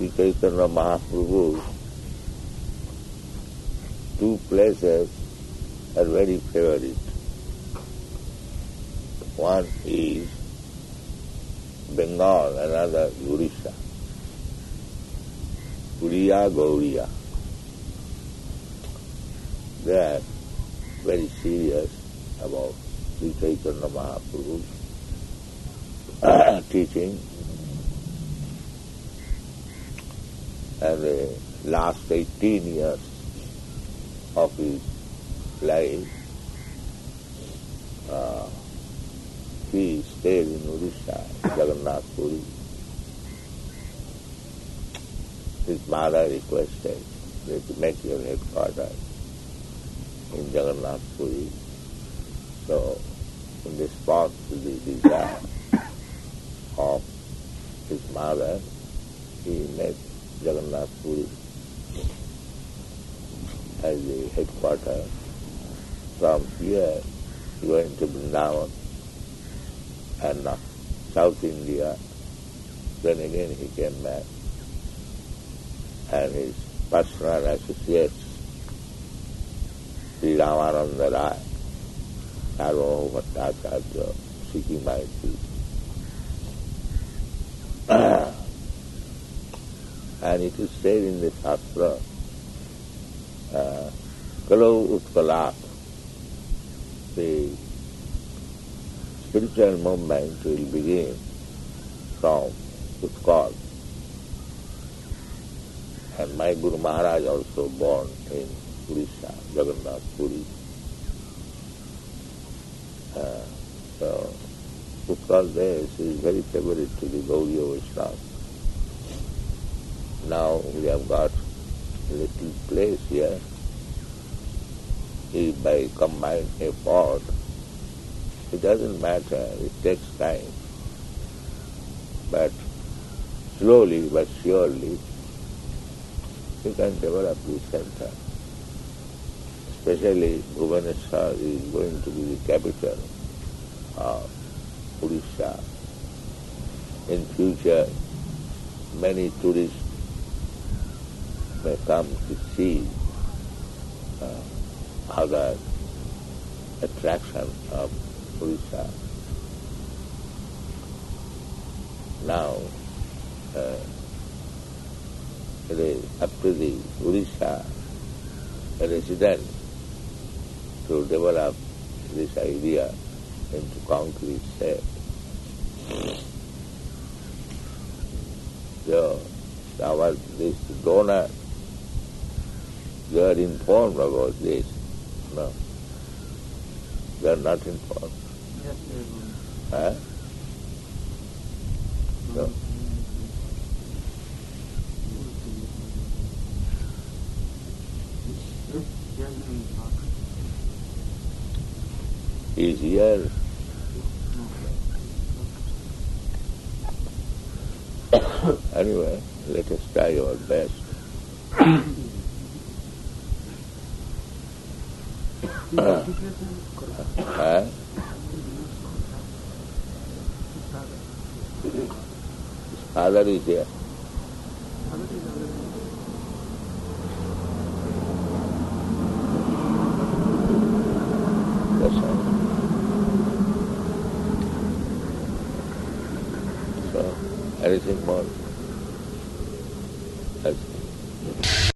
Sri Chaitanya Mahaprabhu, two places are very favorite. One is Bengal, another Orissa. Puriya, Gauriya. They are very serious about Sri Chaitanya Mahaprabhu's teaching. And the last 18 years of his life, he stayed in Orissa, Jagannath Puri. His mother requested that to make your headquarters in Jagannath Puri. So, in response to the desire of his mother, he made Jagannath Puri as the headquarters. From here, he went to Vrindavan and South India. Then again he came back. And his personal associates, Sri Ramananda Rai, Sarvabhauma Bhattacharya, Sikhi Maitri. And it is said in the Shastra, Kalau Utkalat, the spiritual movement will begin from Utkal. And my Guru Maharaj also born in Orissa, Jagannath Puri. So Utkal Desh is very favorite to the Gaudiya Vaishnava. Now we have got a little place here. If by combined effort, it doesn't matter, it takes time. But slowly but surely, you can develop this center. Especially Bhubaneswar is going to be the capital of Orissa. In future, many tourists may come to see other attractions of Orissa. Now, it is up to the Orissa resident to develop this idea into concrete shape. So, this donor, they are informed about this. No, they are not informed. Yes, Huh? No. He is here. Anyway, let us try our best. His father is here. That's all. So, anything more? That's